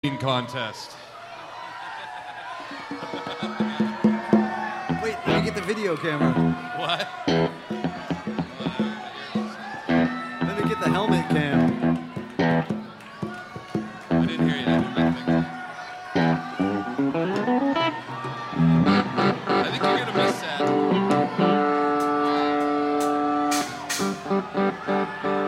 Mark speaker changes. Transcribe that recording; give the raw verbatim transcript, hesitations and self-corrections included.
Speaker 1: speaking contest.
Speaker 2: Wait, let me get the video camera.
Speaker 1: What?
Speaker 2: Let me get the helmet cam.
Speaker 1: I didn't hear you. I didn't make things. I think you're gonna miss that.